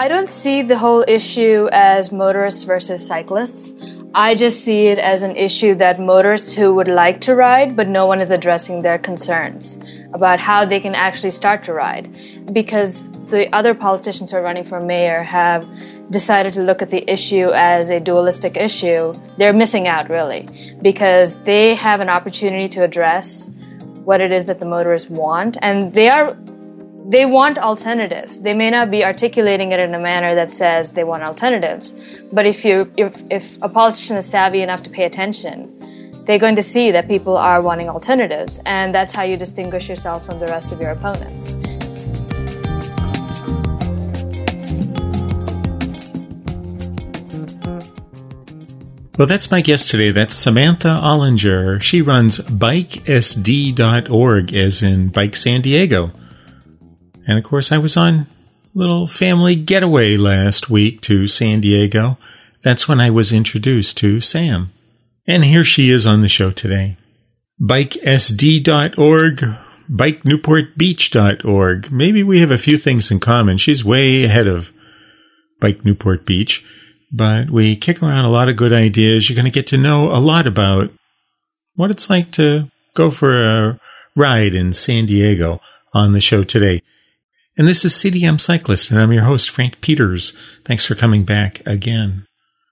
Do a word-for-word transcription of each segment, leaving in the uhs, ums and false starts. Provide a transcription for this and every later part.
I don't see the whole issue as motorists versus cyclists. I just see it as an issue that motorists who would like to ride, but no one is addressing their concerns about how they can actually start to ride. Because the other politicians who are running for mayor have decided to look at the issue as a dualistic issue. They're missing out, really, because they have an opportunity to address what it is that the motorists want, and they are They want alternatives. They may not be articulating it in a manner that says they want alternatives, but if you if, if a politician is savvy enough to pay attention, they're going to see that people are wanting alternatives, and that's how you distinguish yourself from the rest of your opponents. Well, that's my guest today. That's Samantha Ollinger. She runs bike S D dot org, as in Bike San Diego. And, of course, I was on a little family getaway last week to San Diego. That's when I was introduced to Sam. And here she is on the show today. bike S D dot org, bike newport beach dot org. Maybe we have a few things in common. She's way ahead of Bike Newport Beach. But we kick around a lot of good ideas. You're going to get to know a lot about what it's like to go for a ride in San Diego on the show today. And this is C D M Cyclist, and I'm your host, Frank Peters. Thanks for coming back again.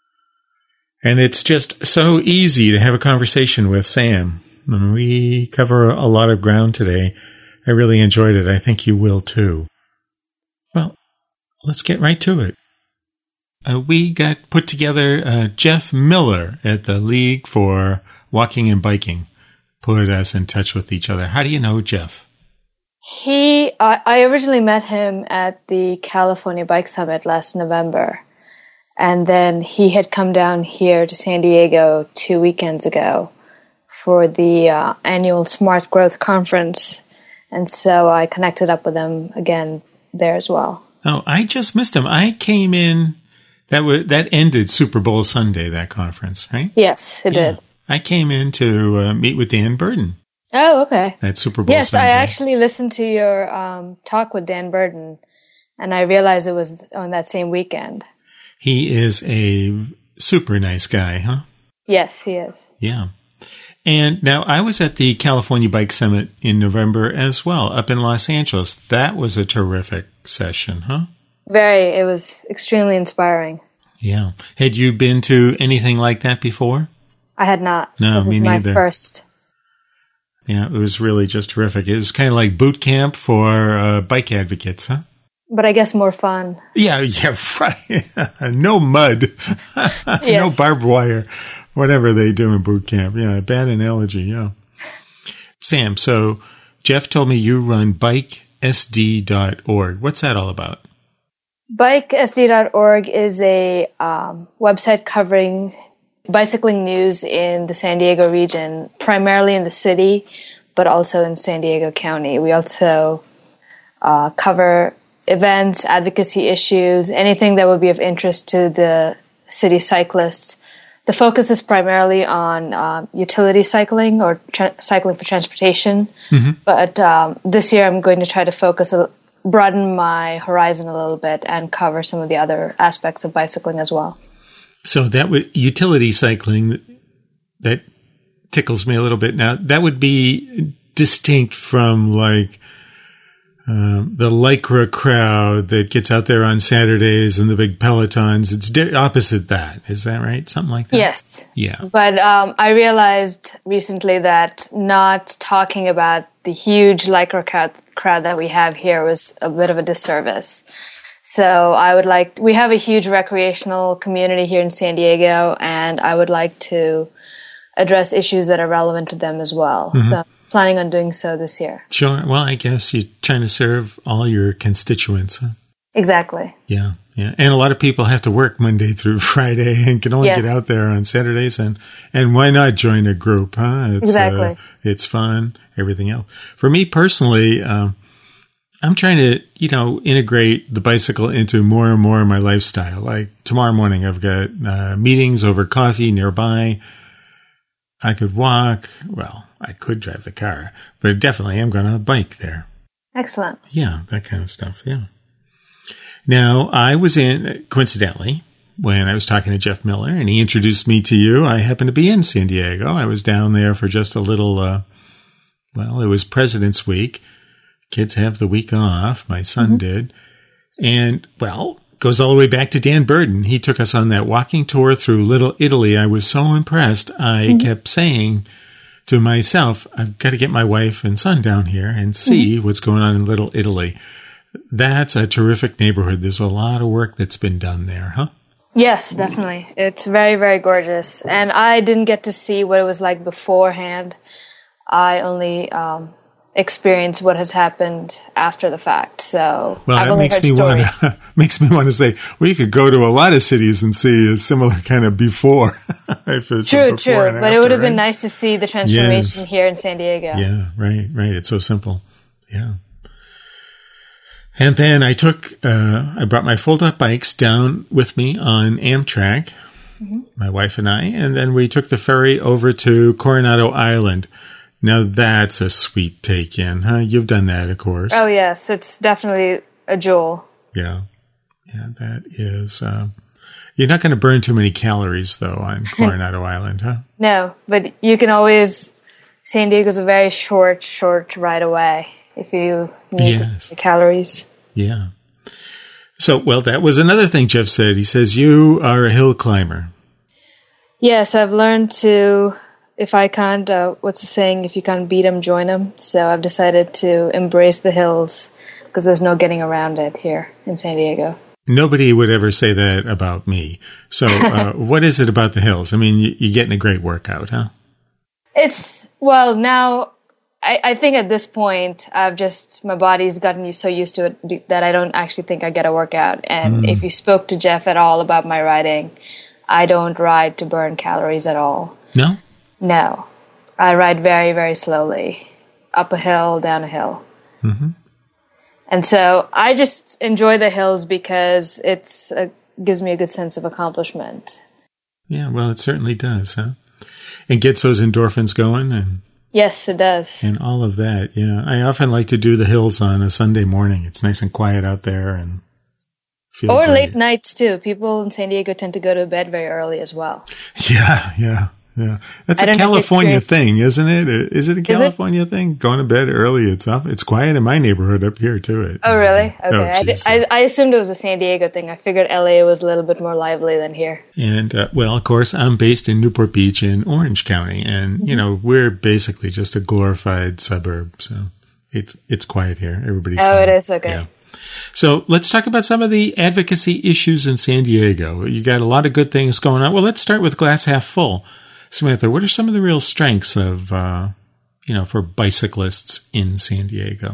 And it's just so easy to have a conversation with Sam. We cover a lot of ground today. I really enjoyed it. I think you will too. Well, let's get right to it. Uh, we got put together, uh, Jeff Miller at the League for Walking and Biking put us in touch with each other. How do you know Jeff? He, uh, I originally met him at the California Bike Summit last November, and then he had come down here to San Diego two weekends ago for the uh, annual Smart Growth Conference, and so I connected up with him again there as well. Oh, I just missed him. I came in, that was, that ended Super Bowl Sunday, that conference, right? Yes, it yeah. did. I came in to uh, meet with Dan Burden. Oh, okay. At Super Bowl yes, Sunday. I actually listened to your um, talk with Dan Burden, and I realized it was on that same weekend. He is a super nice guy, huh? Yes, he is. Yeah. And now I was at the California Bike Summit in November as well, up in Los Angeles. That was a terrific session, huh? Very. It was extremely inspiring. Yeah. Had you been to anything like that before? I had not. No, it was me neither. My first. Yeah, it was really just terrific. It was kind of like boot camp for uh, bike advocates, huh? But I guess more fun. Yeah, yeah, right. No mud, yes. No barbed wire, whatever they do in boot camp. Yeah, bad analogy, yeah. Sam, so Jeff told me you run bike S D dot org. What's that all about? bike S D dot org is a um, website covering bicycling news in the San Diego region, primarily in the city, but also in San Diego County. We also uh, cover events, advocacy issues, anything that would be of interest to the city cyclists. The focus is primarily on uh, utility cycling or tra- cycling for transportation. Mm-hmm. But um, this year I'm going to try to focus, a, broaden my horizon a little bit and cover some of the other aspects of bicycling as well. So that would utility cycling, that tickles me a little bit. Now, that would be distinct from like um, the Lycra crowd that gets out there on Saturdays and the big pelotons. It's di- opposite that. Is that right? Something like that? Yes. Yeah. But um, I realized recently that not talking about the huge Lycra crowd, crowd that we have here was a bit of a disservice. So I would like, we have a huge recreational community here in San Diego, and I would like to address issues that are relevant to them as well. Mm-hmm. So I'm planning on doing so this year. Sure. Well, I guess you're trying to serve all your constituents. Huh? Exactly. Yeah. Yeah. And a lot of people have to work Monday through Friday and can only yes. get out there on Saturdays. And, and why not join a group? Huh? It's, exactly. Uh, it's fun, everything else. For me personally, um, I'm trying to, you know, integrate the bicycle into more and more of my lifestyle. Like tomorrow morning, I've got uh, meetings over coffee nearby. I could walk. Well, I could drive the car, but definitely I'm going to bike there. Excellent. Yeah, that kind of stuff. Yeah. Now, I was in, coincidentally, when I was talking to Jeff Miller, and he introduced me to you. I happened to be in San Diego. I was down there for just a little, uh, well, it was President's Week. Kids have the week off. My son mm-hmm. did. And, well, goes all the way back to Dan Burden. He took us on that walking tour through Little Italy. I was so impressed. I mm-hmm. kept saying to myself, I've got to get my wife and son down here and see mm-hmm. what's going on in Little Italy. That's a terrific neighborhood. There's a lot of work that's been done there, huh? Yes, definitely. It's very, very gorgeous. And I didn't get to see what it was like beforehand. I only um, experienced what has happened after the fact. So well, I've that only makes heard me stories. want makes me want to say, well, you could go to a lot of cities and see a similar kind of before. if it's true, before true. And but after, it would have right? been nice to see the transformation yes. here in San Diego. Yeah, right, right. It's so simple. Yeah. And then I took, uh, I brought my fold-up bikes down with me on Amtrak, mm-hmm. my wife and I, and then we took the ferry over to Coronado Island. Now that's a sweet take-in, huh? You've done that, of course. Oh, yes. It's definitely a jewel. Yeah. Yeah, that is, uh, you're not going to burn too many calories, though, on Coronado Island, huh? No, but you can always, San Diego's a very short, short ride away. If you need yes. the calories. Yeah. So, well, that was another thing Jeff said. He says, you are a hill climber. Yes, I've learned to, if I can't, uh, what's the saying, if you can't beat them, join them. So I've decided to embrace the hills because there's no getting around it here in San Diego. Nobody would ever say that about me. So uh, what is it about the hills? I mean, you, you're getting a great workout, huh? It's, well, now... I, I think at this point, I've just, my body's gotten so used to it that I don't actually think I get a workout. And mm. if you spoke to Jeff at all about my riding, I don't ride to burn calories at all. No? No. I ride very, very slowly, up a hill, down a hill. Mm-hmm. And so I just enjoy the hills because it's a, gives me a good sense of accomplishment. Yeah, well, it certainly does, huh? And gets those endorphins going and... Yes, it does. And all of that, yeah. I often like to do the hills on a Sunday morning. It's nice and quiet out there and feel Or great. late nights, too. People in San Diego tend to go to bed very early as well. Yeah, yeah, yeah. That's I a California experience- thing, isn't it? Is it a Is California it? thing? Going to bed early. It's off. It's quiet in my neighborhood up here, too. It, Oh, really? Okay. Oh, I, geez, I, I assumed it was a San Diego thing. I figured L A was a little bit more lively than here. And, uh, well, of course, I'm based in Newport Beach in Orange County. And, mm-hmm. you know, we're basically just a glorified suburb. So it's it's quiet here. Everybody's Oh, home. it is? Okay. Yeah. So let's talk about some of the advocacy issues in San Diego. You got a lot of good things going on. Well, let's start with glass half full. Samantha, what are some of the real strengths of, uh, you know, for bicyclists in San Diego?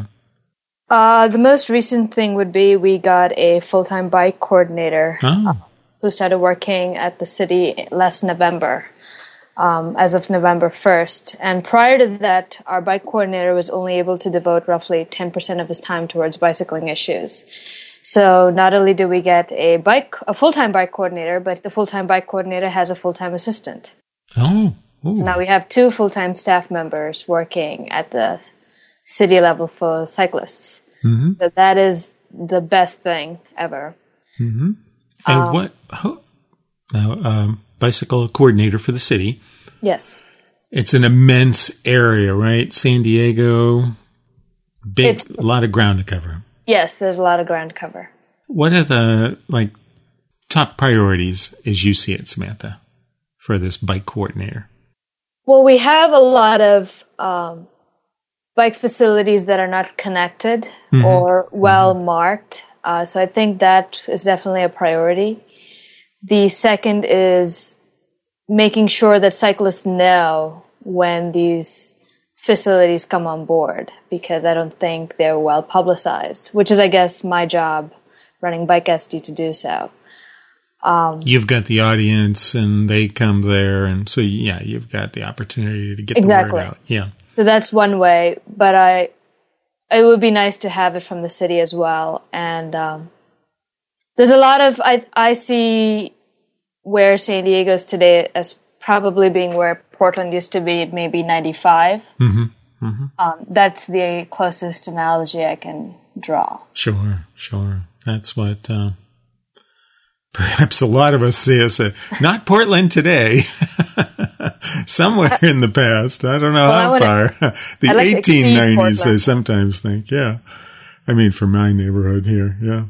Uh, the most recent thing would be we got a full-time bike coordinator Oh. who started working at the city last November, um, as of November first. And prior to that, our bike coordinator was only able to devote roughly ten percent of his time towards bicycling issues. So not only do we get a bike, a full-time bike coordinator, but the full-time bike coordinator has a full-time assistant. Oh. Ooh. So now we have two full-time staff members working at the city level for cyclists. Mm-hmm. So that is the best thing ever. Mm-hmm. And Um, what, how, now, um, bicycle coordinator for the city. Yes. It's an immense area, right? San Diego, big, It's- a lot of ground to cover. Yes, there's a lot of ground to cover. What are the, like, top priorities as you see it, Samantha, for this bike coordinator? Well, we have a lot of um, bike facilities that are not connected Mhm. or well marked. Uh, so I think that is definitely a priority. The second is making sure that cyclists know when these facilities come on board, because I don't think they're well publicized, which is, I guess, my job running Bike S D to do so. Um, You've got the audience and they come there. And so, yeah, you've got the opportunity to get Exactly. the word out. Yeah. So that's one way, but I, it would be nice to have it from the city as well. And um, there's a lot of, I, I see where San Diego is today as probably being where Portland used to be at maybe ninety-five. Mm-hmm. Mm-hmm. Um, that's the closest analogy I can draw. Sure, sure. That's what uh, perhaps a lot of us see as a, not Portland today, somewhere in the past. I don't know well, how far. The like eighteen nineties, I sometimes think. Yeah. I mean, for my neighborhood here. Yeah.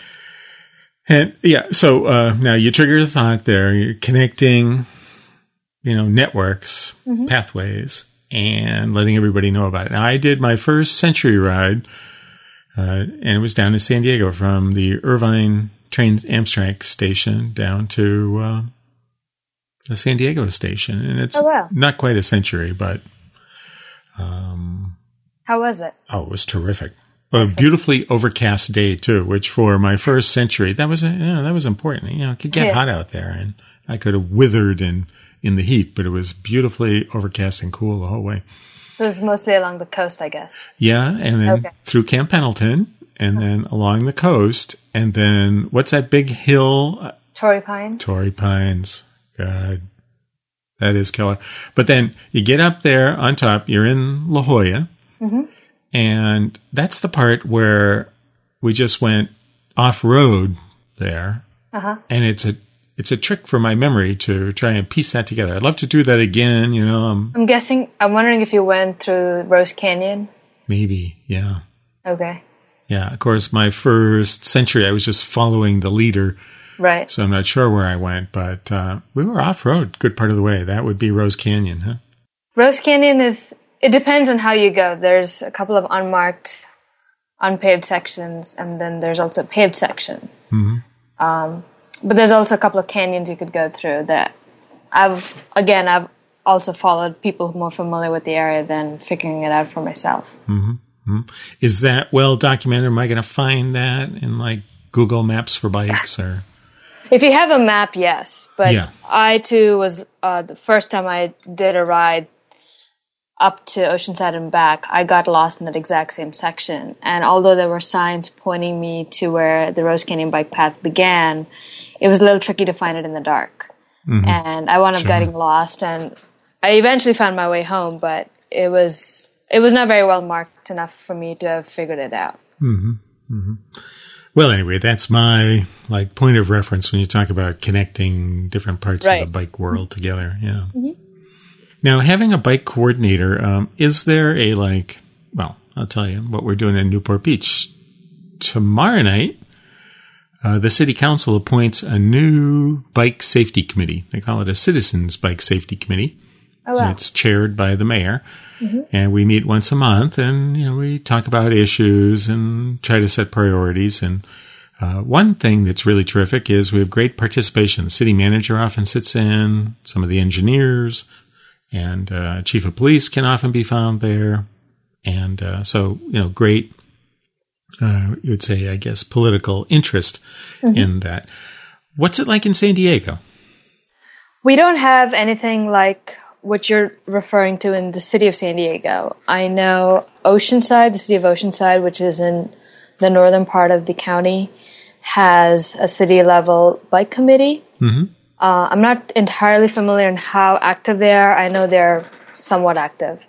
And yeah, so uh, now you trigger the thought there. You're connecting, you know, networks, mm-hmm. pathways, and letting everybody know about it. Now, I did my first Century ride, uh, and it was down in San Diego from the Irvine train Amtrak station down to uh, the San Diego station. And it's oh, wow. not quite a century, but... Um, How was it? Oh, it was terrific. A beautifully overcast day too, which for my first Century, that was a, you know, that was important. You know, it could get yeah. hot out there, and I could have withered in, in the heat, but it was beautifully overcast and cool the whole way. So it was mostly along the coast, I guess. Yeah, and then okay. through Camp Pendleton, and oh. then along the coast, and then what's that big hill? Torrey Pines. Torrey Pines. God, that is killer. But then you get up there on top. You're in La Jolla. Mm-hmm. And that's the part where we just went off-road there. Uh-huh. And it's a it's a trick for my memory to try and piece that together. I'd love to do that again, you know. Um, I'm guessing, I'm wondering if you went through Rose Canyon? Maybe, yeah. Okay. Yeah, of course, my first Century, I was just following the leader. Right. So I'm not sure where I went, but uh, we were off-road good part of the way. That would be Rose Canyon, huh? Rose Canyon is... It depends on how you go. There's a couple of unmarked, unpaved sections, and then there's also a paved section. Mm-hmm. Um, but there's also a couple of canyons you could go through that I've, again, I've also followed people more familiar with the area than figuring it out for myself. Mm-hmm. Mm-hmm. Is that well documented? Am I going to find that in like Google Maps for bikes or? If you have a map, yes. But yeah. I too was, uh, the first time I did a ride up to Oceanside and back, I got lost in that exact same section. And although there were signs pointing me to where the Rose Canyon bike path began, it was a little tricky to find it in the dark. Mm-hmm. And I wound up sure. getting lost, and I eventually found my way home, but it was it was not very well marked enough for me to have figured it out. Mm-hmm. Mm-hmm. Well, anyway, that's my like point of reference when you talk about connecting different parts right. of the bike world mm-hmm. together. Yeah. Mm-hmm. Now, having a bike coordinator, um, is there a, like, well, I'll tell you what we're doing in Newport Beach. Tomorrow night, uh, the city council appoints a new bike safety committee. They call it a Citizens Bike Safety Committee. Oh, wow. It's chaired by the mayor. Mm-hmm. And we meet once a month, and, you know, we talk about issues and try to set priorities. And uh, one thing that's really terrific is we have great participation. The city manager often sits in, some of the engineers, and uh, chief of police can often be found there. And uh, so, you know, great, uh, you would say, I guess, political interest mm-hmm. in that. What's it like in San Diego? We don't have anything like what you're referring to in the city of San Diego. I know Oceanside, the city of Oceanside, which is in the northern part of the county, has a city-level bike committee. Mm-hmm. Uh, I'm not entirely familiar in how active they are. I know they're somewhat active.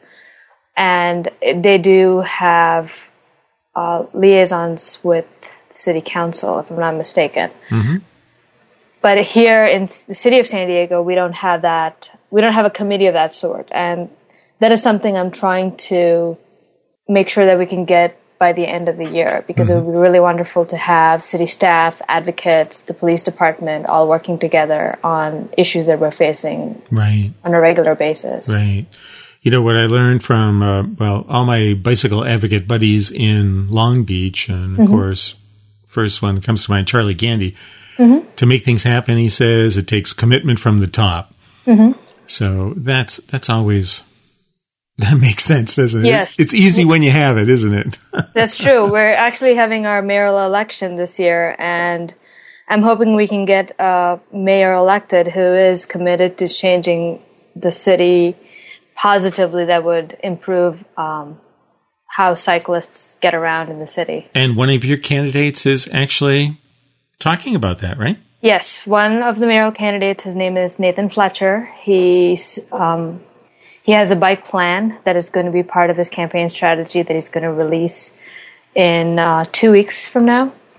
And they do have uh, liaisons with city council, if I'm not mistaken. Mm-hmm. But here in the city of San Diego, we don't have that. We don't have a committee of that sort. And that is something I'm trying to make sure that we can get by the end of the year, because mm-hmm. it would be really wonderful to have city staff, advocates, the police department all working together on issues that we're facing right. on a regular basis. Right. You know, what I learned from, uh, well, all my bicycle advocate buddies in Long Beach, and of mm-hmm. course, first one that comes to mind, Charlie Gandy, mm-hmm. to make things happen, he says, it takes commitment from the top. Mm-hmm. So that's that's always... That makes sense, doesn't it? Yes. It's, it's easy when you have it, isn't it? That's true. We're actually having our mayoral election this year, and I'm hoping we can get a mayor elected who is committed to changing the city positively, that would improve um, how cyclists get around in the city. And one of your candidates is actually talking about that, right? Yes. One of the mayoral candidates, his name is Nathan Fletcher. He's... Um, He has a bike plan that is going to be part of his campaign strategy that he's going to release in uh, two weeks from now.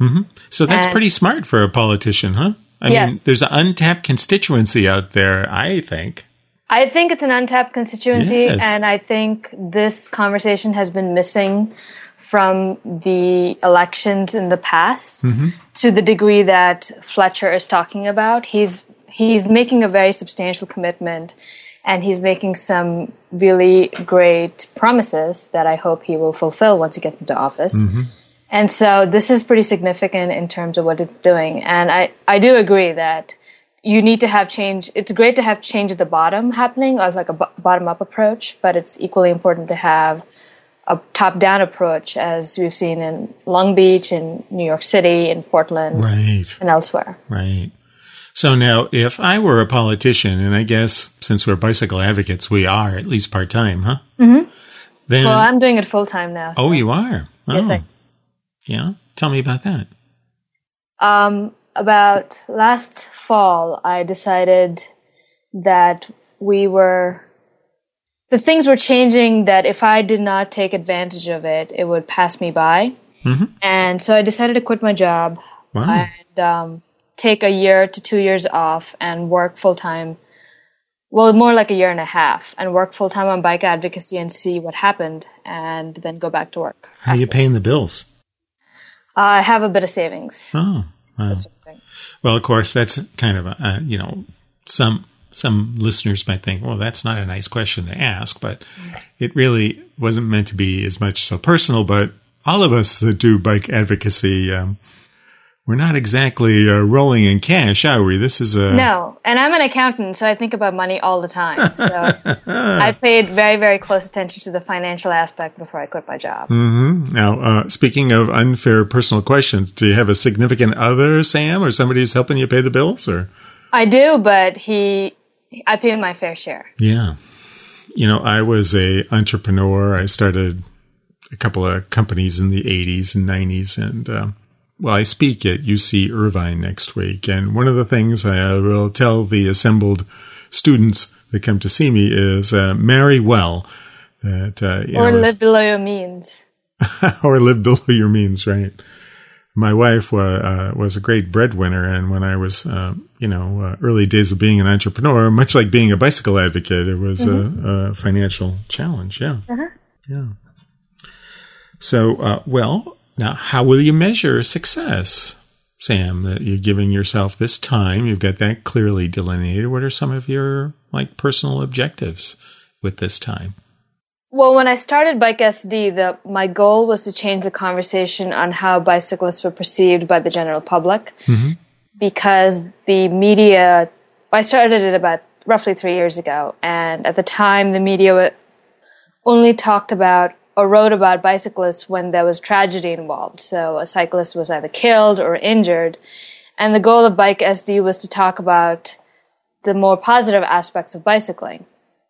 Mm-hmm. So that's And- pretty smart for a politician, huh? I Yes. mean, there's an untapped constituency out there, I think. I think it's an untapped constituency, Yes. and I think this conversation has been missing from the elections in the past Mm-hmm. to the degree that Fletcher is talking about. He's he's making a very substantial commitment, and he's making some really great promises that I hope he will fulfill once he gets into office. Mm-hmm. And so this is pretty significant in terms of what it's doing. And I, I do agree that you need to have change. It's great to have change at the bottom happening, or like a b- bottom-up approach, but it's equally important to have a top-down approach, as we've seen in Long Beach, in New York City, in Portland, Right. and elsewhere. Right. So now, if I were a politician, and I guess since we're bicycle advocates, we are, at least part-time, huh? Mm-hmm. Then, Well, I'm doing it full-time now. oh, so- you are? Oh. Yes, I Yeah? Tell me about that. Um, about last fall, I decided that we were, the things were changing that if I did not take advantage of it, it would pass me by. Mm-hmm. And so I decided to quit my job Wow. and um, take a year to two years off and work full time. Well, more like a year and a half, and work full time on bike advocacy and see what happened, and then go back to work. How are you paying the bills? I have a bit of savings. Oh, wow. Well, of course, that's kind of a, uh, you know, some some listeners might think, well, that's not a nice question to ask, but it really wasn't meant to be as much so personal. But all of us that do bike advocacy, um, we're not exactly uh, rolling in cash, are we? This is a No, and I'm an accountant, so I think about money all the time. So I paid very, very close attention to the financial aspect before I quit my job. Mm-hmm. Now, uh, speaking of unfair personal questions, do you have a significant other, Sam, or somebody who's helping you pay the bills, or? I do, but he, I pay my fair share. Yeah. You know, I was a entrepreneur. I started a couple of companies in the eighties and nineties, and um, well, I speak at U C Irvine next week, and one of the things I will tell the assembled students that come to see me is uh, marry well. That, uh, you Or know, live below your means. or live below your means, right? My wife wa- uh, was a great breadwinner, and when I was, uh, you know, uh, early days of being an entrepreneur, much like being a bicycle advocate, it was mm-hmm. a, a financial challenge. Yeah, uh-huh. yeah. So, uh, well, now, how will you measure success, Sam? That you're giving yourself this time, you've got that clearly delineated. What are some of your like personal objectives with this time? Well, when I started Bike S D, the, my goal was to change the conversation on how bicyclists were perceived by the general public, mm-hmm. because the media, I started it about roughly three years ago, and at the time the media only talked about or wrote about bicyclists when there was tragedy involved. So a cyclist was either killed or injured, and the goal of Bike S D was to talk about the more positive aspects of bicycling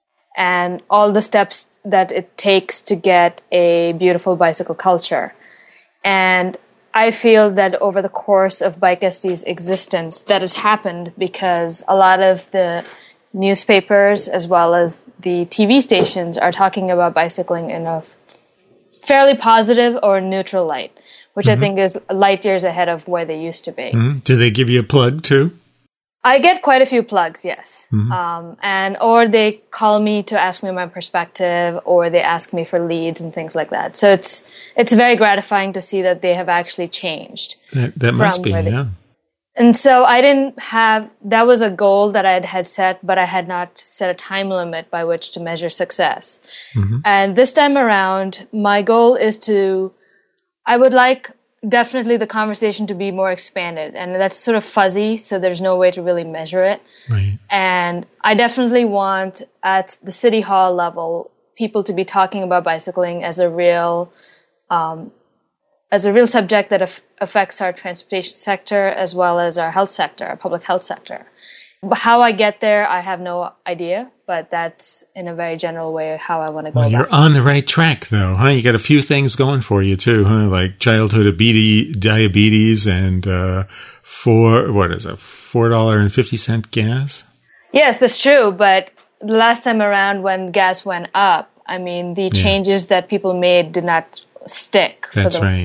and all the steps that it takes to get a beautiful bicycle culture. And I feel that over the course of Bike S D's existence, that has happened because a lot of the newspapers as well as the T V stations are talking about bicycling in a fairly positive or neutral light, which mm-hmm. I think is light years ahead of where they used to be. Mm-hmm. Do they give you a plug too? I get quite a few plugs, yes. Mm-hmm. Um, and or they call me to ask me my perspective, or they ask me for leads and things like that. So it's it's very gratifying to see that they have actually changed. That, that must be, they, yeah. And so I didn't have, that was a goal that I had set, but I had not set a time limit by which to measure success. Mm-hmm. And this time around, my goal is to, I would like definitely the conversation to be more expanded, and that's sort of fuzzy, so there's no way to really measure it. Right. And I definitely want at the city hall level people to be talking about bicycling as a real, um, as a real subject that af- affects our transportation sector as well as our health sector, our public health sector. But how I get there, I have no idea, but that's in a very general way how I want to go well, about you're it. on the right track, though, huh? You got a few things going for you, too, huh? Like childhood obedi- diabetes and uh, four, what is it, four dollars and fifty cents gas? Yes, that's true, but the last time around when gas went up, I mean, the Yeah. changes that people made did not stick. That's for the, right.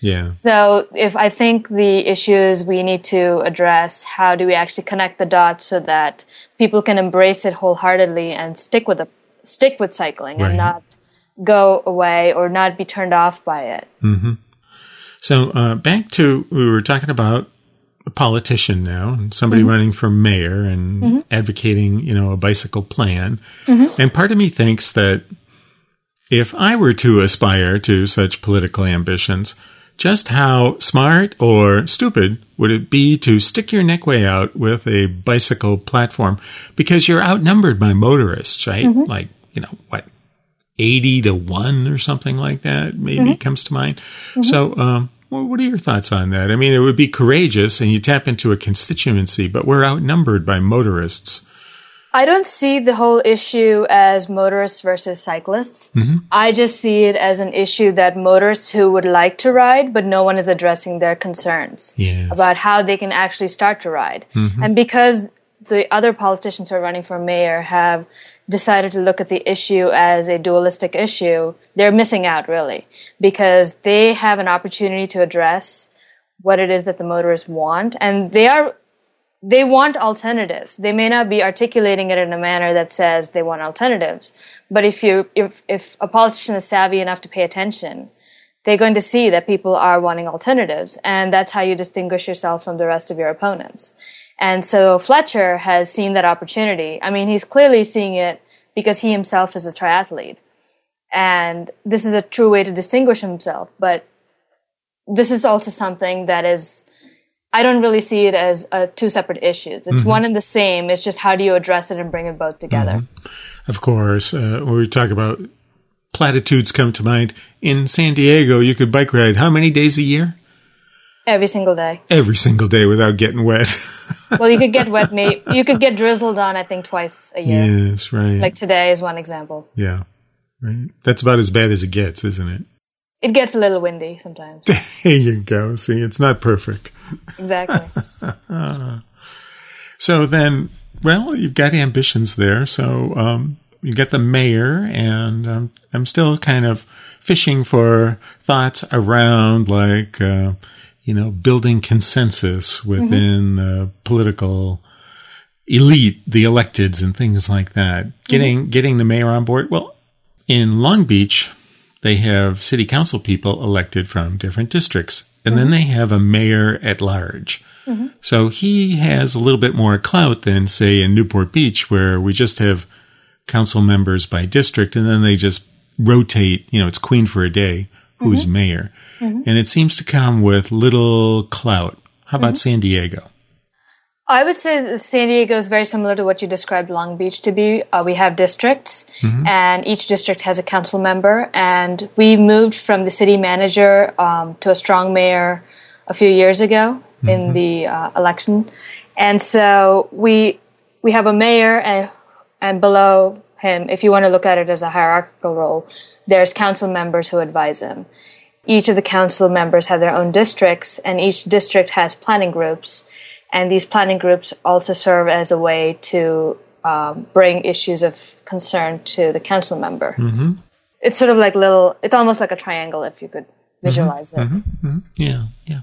Yeah. So if I think the issue is we need to address how do we actually connect the dots so that people can embrace it wholeheartedly and stick with the stick with cycling Right. and not go away or not be turned off by it. Mm-hmm. So uh, back to, we were talking about a politician now, and somebody mm-hmm. running for mayor and mm-hmm. advocating, you know, a bicycle plan. Mm-hmm. And part of me thinks that if I were to aspire to such political ambitions, just how smart or stupid would it be to stick your neck way out with a bicycle platform? Because you're outnumbered by motorists, right? Mm-hmm. Like, you know, what, eighty to one or something like that maybe mm-hmm. comes to mind. Mm-hmm. So, um, well, what are your thoughts on that? I mean, it would be courageous and you tap into a constituency, but we're outnumbered by motorists. I don't see the whole issue as motorists versus cyclists. Mm-hmm. I just see it as an issue that motorists who would like to ride, but no one is addressing their concerns yes. about how they can actually start to ride. Mm-hmm. And because the other politicians who are running for mayor have decided to look at the issue as a dualistic issue, they're missing out really, because they have an opportunity to address what it is that the motorists want, and they are They want alternatives. They may not be articulating it in a manner that says they want alternatives, but if you if if a politician is savvy enough to pay attention, they're going to see that people are wanting alternatives, and that's how you distinguish yourself from the rest of your opponents. And so Fletcher has seen that opportunity. I mean, he's clearly seeing it because he himself is a triathlete, and this is a true way to distinguish himself. But this is also something that is, I don't really see it as uh, two separate issues. It's mm-hmm. one and the same. It's just how do you address it and bring it both together. Mm-hmm. Of course, uh, when we talk about platitudes come to mind. In San Diego, you could bike ride how many days a year? Every single day. Every single day without getting wet. Well, you could get wet. Maybe, you could get drizzled on, I think, twice a year. Yes, right. Like today is one example. Yeah, right. That's about as bad as it gets, isn't it? It gets a little windy sometimes. There you go. See, it's not perfect. Exactly. So then, well, you've got ambitions there. So um, you got the mayor, and um, I'm still kind of fishing for thoughts around, like, uh, you know, building consensus within the mm-hmm. uh, political elite, the electeds, and things like that. Getting mm-hmm. getting the mayor on board. Well, in Long Beach, they have city council people elected from different districts, and mm-hmm. then they have a mayor at large. Mm-hmm. So he has a little bit more clout than, say, in Newport Beach, where we just have council members by district, and then they just rotate, you know, it's queen for a day, who's mm-hmm. mayor. Mm-hmm. And it seems to come with little clout. How about mm-hmm. San Diego? I would say that San Diego is very similar to what you described Long Beach to be. Uh, we have districts, mm-hmm. and each district has a council member. And we moved from the city manager um, to a strong mayor a few years ago mm-hmm. in the uh, election. And so we we have a mayor, and and below him, if you want to look at it as a hierarchical role, there's council members who advise him. Each of the council members have their own districts, and each district has planning groups. And these planning groups also serve as a way to um, bring issues of concern to the council member. Mm-hmm. It's sort of like little, it's almost like a triangle if you could visualize mm-hmm. it. Mm-hmm. Mm-hmm. Yeah, yeah.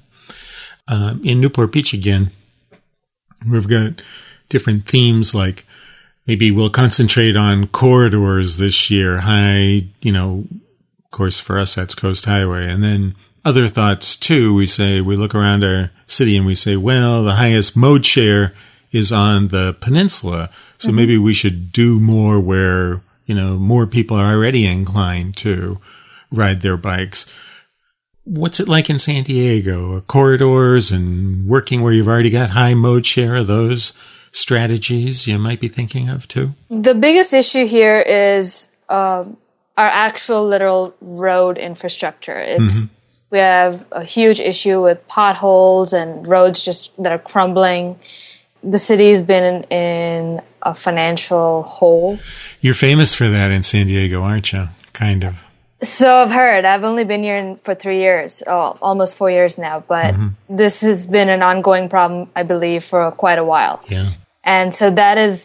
Um, in Newport Beach again, we've got different themes, like maybe we'll concentrate on corridors this year. High, you know, of course for us that's Coast Highway. And then other thoughts too, we say, we look around our city and we say, well, the highest mode share is on the peninsula. So mm-hmm. maybe we should do more where, you know, more people are already inclined to ride their bikes. What's it like in San Diego? Corridors and working where you've already got high mode share? Are those strategies you might be thinking of too? The biggest issue here is um, our actual literal road infrastructure. It's mm-hmm. We have a huge issue with potholes and roads just that are crumbling. The city's been in, in a financial hole. You're famous for that in San Diego, aren't you? Kind of. So I've heard. I've only been here in, for three years, oh, almost four years now. But mm-hmm. this has been an ongoing problem, I believe, for quite a while. Yeah. And so that is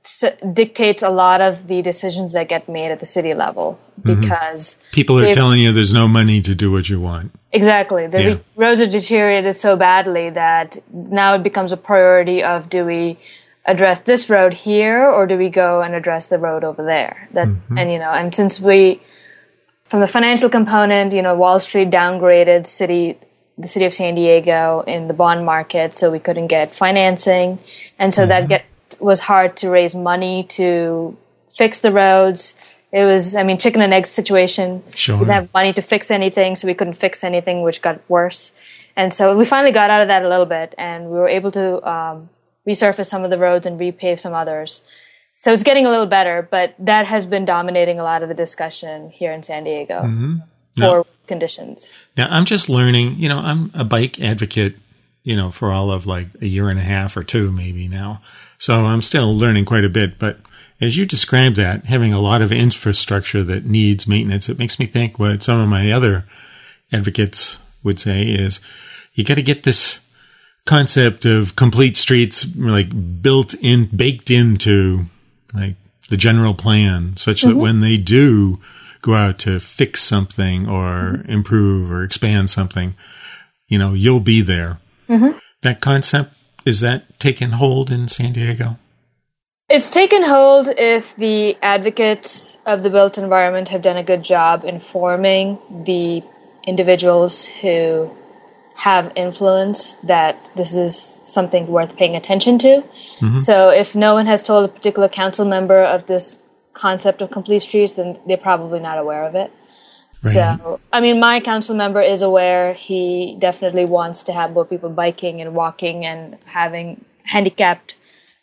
s- dictates a lot of the decisions that get made at the city level because mm-hmm. people are telling you there's no money to do what you want. Exactly. The yeah. re- roads are deteriorated so badly that now it becomes a priority of do we address this road here or do we go and address the road over there? That mm-hmm. and you know, and since we from the financial component, you know, Wall Street downgraded city the city of San Diego in the bond market so we couldn't get financing, and so mm-hmm. that get was hard to raise money to fix the roads. It was, I mean, chicken and egg situation. Sure. We didn't have money to fix anything, so we couldn't fix anything, which got worse. And so we finally got out of that a little bit, and we were able to um, resurface some of the roads and repave some others. So it's getting a little better, but that has been dominating a lot of the discussion here in San Diego mm-hmm. for now, conditions. Now, I'm just learning, you know, I'm a bike advocate, you know, for all of like a year and a half or two maybe now. So I'm still learning quite a bit, but as you described that, having a lot of infrastructure that needs maintenance, it makes me think what some of my other advocates would say is you got to get this concept of complete streets like built in, baked into like the general plan such mm-hmm. that when they do go out to fix something or mm-hmm. improve or expand something, you know, you'll be there. Mm-hmm. That concept, is that taken hold in San Diego? It's taken hold if the advocates of the built environment have done a good job informing the individuals who have influence that this is something worth paying attention to. Mm-hmm. So if no one has told a particular council member of this concept of complete streets, then they're probably not aware of it. Right. So, I mean, my council member is aware. He definitely wants to have more people biking and walking and having handicapped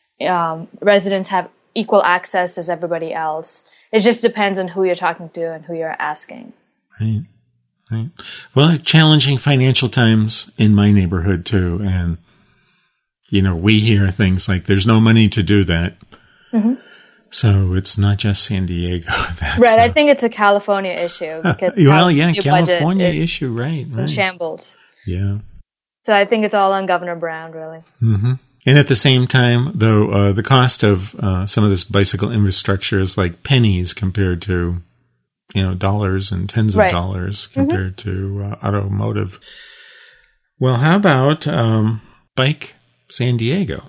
um, residents have equal access as everybody else. It just depends on who you're talking to and who you're asking. Right. Right. Well, challenging financial times in my neighborhood too. And, you know, we hear things like there's no money to do that. Mm-hmm. So it's not just San Diego. That's right. A, I think it's a California issue. Because well, yeah, California issue. Right. It's right. in shambles. Yeah. So I think it's all on Governor Brown, really. Mm-hmm. And at the same time, though, uh, the cost of uh, some of this bicycle infrastructure is like pennies compared to, you know, dollars and tens of right. dollars compared mm-hmm. to uh, automotive. Well, how about um, Bike San Diego?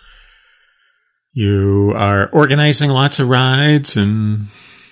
You are organizing lots of rides and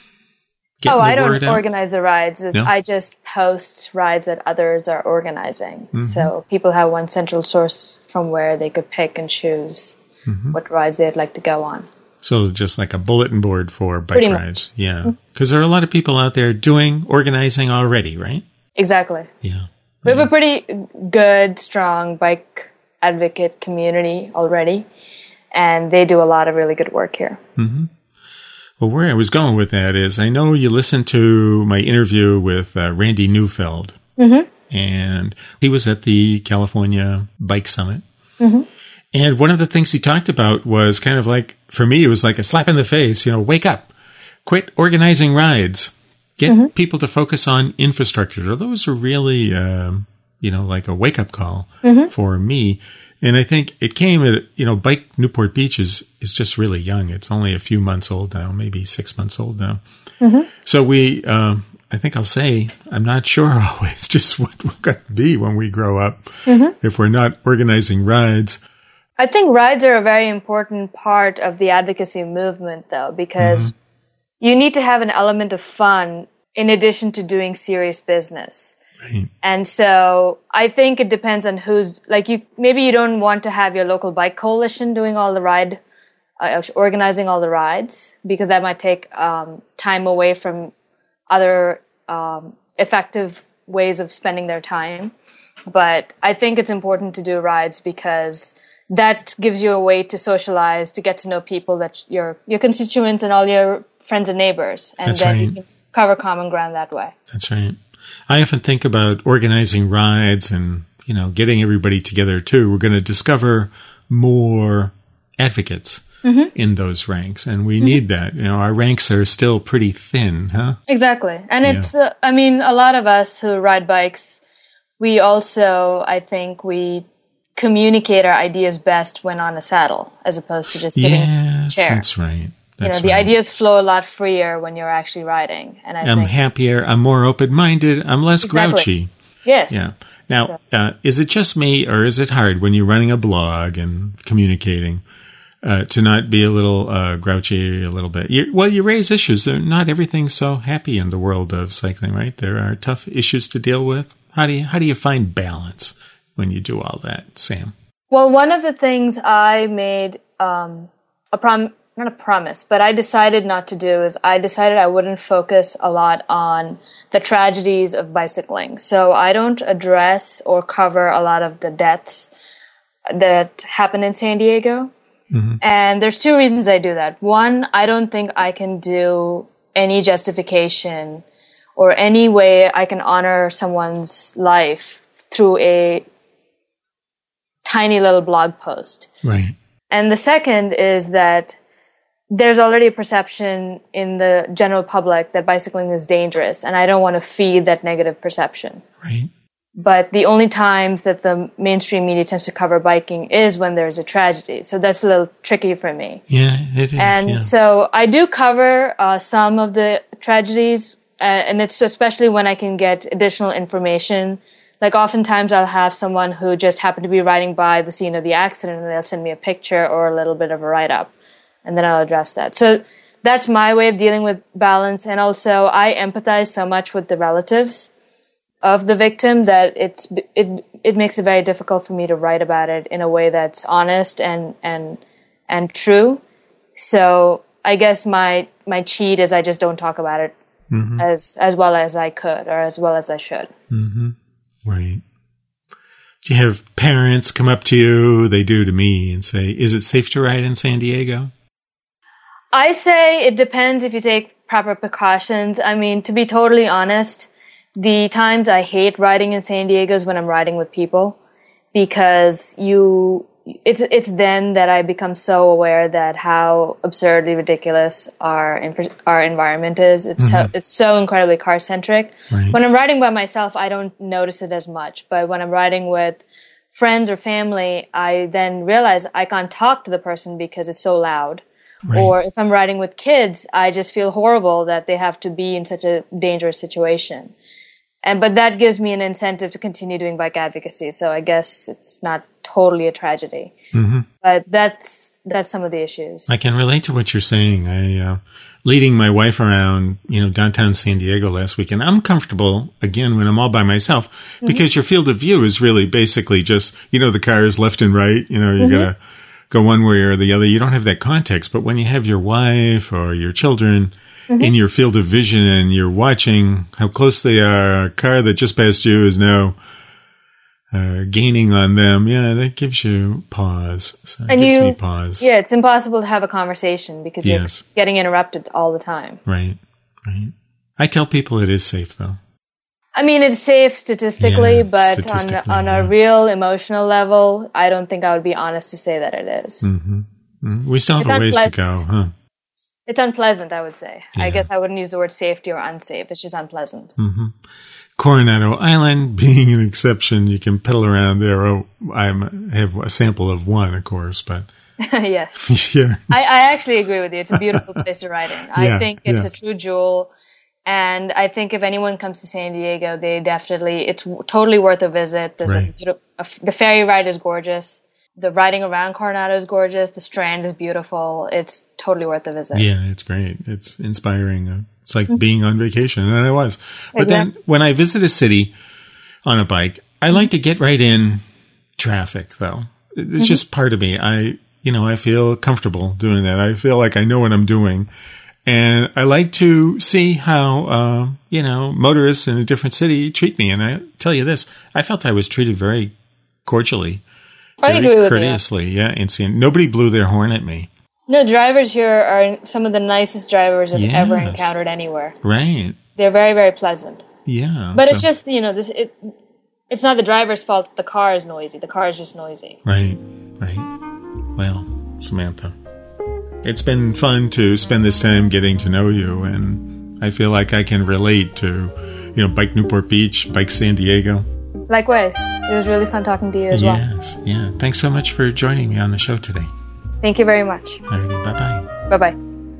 getting oh, the I don't word out. organize the rides. No? I just post rides that others are organizing. Mm-hmm. So people have one central source from where they could pick and choose mm-hmm. what rides they'd like to go on. So just like a bulletin board for bike Pretty rides. Much. Yeah. Because there are a lot of people out there doing organizing already, right? Exactly. Yeah. We yeah. have a pretty good, strong bike advocate community already, and they do a lot of really good work here. Mm-hmm. Well, where I was going with that is I know you listened to my interview with uh, Randy Neufeld, mm-hmm. and he was at the California Bike Summit. Mm-hmm. And one of the things he talked about was kind of like, for me, it was like a slap in the face, you know, wake up, quit organizing rides, get mm-hmm. people to focus on infrastructure. Those are really, um, you know, like a wake up call mm-hmm. for me. And I think it came at, you know, Bike Newport Beach is, is just really young. It's only a few months old now, maybe six months old now. Mm-hmm. So we, um, I think I'll say, I'm not sure always just what we're going to be when we grow up mm-hmm. if we're not organizing rides. I think rides are a very important part of the advocacy movement, though, because mm-hmm. you need to have an element of fun in addition to doing serious business. Right. And so I think it depends on who's, like, you, maybe you don't want to have your local bike coalition doing all the ride, uh, organizing all the rides, because that might take um, time away from other um, effective ways of spending their time. But I think it's important to do rides because that gives you a way to socialize, to get to know people, that your your constituents and all your friends and neighbors, and That's then right. you can cover common ground that way. That's right. I often think about organizing rides and, you know, getting everybody together too. We're going to discover more advocates mm-hmm. in those ranks, and we mm-hmm. need that. You know, our ranks are still pretty thin, huh? Exactly. And Yeah. it's, uh, I mean, a lot of us who ride bikes, we also, I think we communicate our ideas best when on a saddle, as opposed to just sitting yes, in a chair. That's right. That's you know, the right. ideas flow a lot freer when you're actually riding. And I I'm think, happier. I'm more open-minded. I'm less Exactly. grouchy. Yes. Yeah. Now, uh, is it just me, or is it hard when you're running a blog and communicating uh, to not be a little uh, grouchy a little bit? You, well, you raise issues. Not everything's so happy in the world of cycling, right? There are tough issues to deal with. How do you how do you find balance when you do all that, Sam? Well, one of the things I made um, a prom not a promise, but I decided not to do is I decided I wouldn't focus a lot on the tragedies of bicycling. So I don't address or cover a lot of the deaths that happen in San Diego. Mm-hmm. And there's two reasons I do that. One, I don't think I can do any justification or any way I can honor someone's life through a tiny little blog post. Right. And the second is that there's already a perception in the general public that bicycling is dangerous, and I don't want to feed that negative perception. Right. But the only times that the mainstream media tends to cover biking is when there's a tragedy. So that's a little tricky for me. Yeah, it is. And yeah. so I do cover uh, some of the tragedies, uh, and it's especially when I can get additional information. Like oftentimes I'll have someone who just happened to be riding by the scene of the accident, and they'll send me a picture or a little bit of a write-up, and then I'll address that. So that's my way of dealing with balance. And also I empathize so much with the relatives of the victim that it's it it makes it very difficult for me to write about it in a way that's honest and and and true. So I guess my my cheat is I just don't talk about it mm-hmm. as as well as I could or as well as I should. Mm-hmm. Right. Do you have parents come up to you, they do to me, and say, is it safe to ride in San Diego? I say it depends if you take proper precautions. I mean, to be totally honest, the times I hate riding in San Diego is when I'm riding with people, because you, it's it's then that I become so aware that how absurdly ridiculous our our environment is. It's mm-hmm. so, it's so incredibly car centric. Right. When I'm riding by myself, I don't notice it as much, but when I'm riding with friends or family, I then realize I can't talk to the person because it's so loud. Right. Or if I'm riding with kids, I just feel horrible that they have to be in such a dangerous situation. And but that gives me an incentive to continue doing bike advocacy. So I guess it's not totally a tragedy. Mm-hmm. But that's that's some of the issues. I can relate to what you're saying. I uh, leading my wife around, you know, downtown San Diego last weekend. I'm comfortable again when I'm all by myself mm-hmm. because your field of view is really basically just, you know, the cars left and right. You know, you mm-hmm. gotta go one way or the other. You don't have that context. But when you have your wife or your children mm-hmm. in your field of vision and you're watching how close they are, a car that just passed you is now uh, gaining on them. Yeah, that gives you pause. So it and gives you, me pause. Yeah, it's impossible to have a conversation because you're yes. getting interrupted all the time. Right, right. I tell people it is safe, though. I mean, it's safe statistically, yeah, but statistically, on, on yeah. a real emotional level, I don't think I would be honest to say that it is. Mm-hmm. Mm-hmm. We still have it's a ways to go, huh? It's unpleasant, I would say. Yeah. I guess I wouldn't use the word safety or unsafe. It's just unpleasant. Mm-hmm. Coronado Island being an exception, you can pedal around there. Oh, I have a sample of one, of course, but yes, yeah. I, I actually agree with you. It's a beautiful place to ride in. I yeah, think it's yeah. a true jewel, and I think if anyone comes to San Diego, they definitely it's totally worth a visit. There's right. a, beautiful, a the ferry ride is gorgeous. The riding around Coronado is gorgeous. The Strand is beautiful. It's totally worth a visit. Yeah, it's great. It's inspiring. It's like mm-hmm. being on vacation, and I was. But exactly. then when I visit a city on a bike, I like to get right in traffic, though. It's mm-hmm. just part of me. I, you know, I feel comfortable doing that. I feel like I know what I'm doing. And I like to see how, uh, you know, motorists in a different city treat me. And I tell you this, I felt I was treated very cordially. I Very agree with courteously, you. yeah. And see, nobody blew their horn at me. No, drivers here are some of the nicest drivers I've yes. ever encountered anywhere. Right. They're very, very pleasant. Yeah. But so. it's just, you know, this it. It's not the driver's fault that the car is noisy. The car is just noisy. Right, right. Well, Samantha, it's been fun to spend this time getting to know you, and I feel like I can relate to, you know, Bike Newport Beach, Bike San Diego. Likewise. It was really fun talking to you as well. Yes, yeah. Thanks so much for joining me on the show today. Thank you very much. Alrighty, bye-bye. Bye-bye.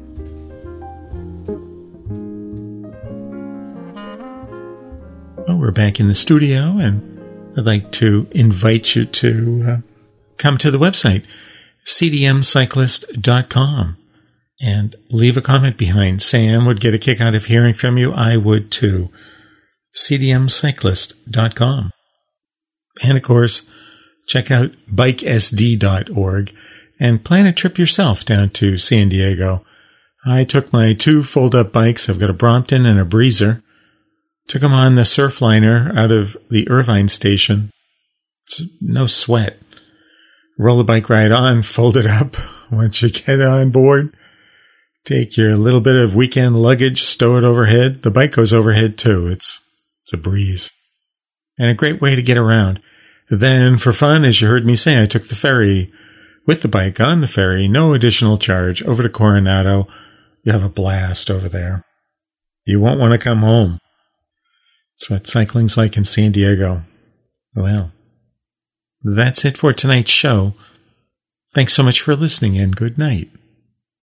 Well, we're back in the studio, and I'd like to invite you to uh, come to the website, c d m cyclist dot com, and leave a comment behind. Sam would get a kick out of hearing from you. I would too. c d m cyclist dot com. And of course, check out bike s d dot org and plan a trip yourself down to San Diego. I took my two fold-up bikes. I've got a Brompton and a Breezer. Took them on the Surfliner out of the Irvine station. It's no sweat. Roll the bike right on, fold it up. Once you get on board, take your little bit of weekend luggage, stow it overhead. The bike goes overhead too. It's it's a breeze. And a great way to get around. Then, for fun, as you heard me say, I took the ferry with the bike on the ferry, no additional charge, over to Coronado. You have a blast over there. You won't want to come home. That's what cycling's like in San Diego. Well, that's it for tonight's show. Thanks so much for listening, and good night.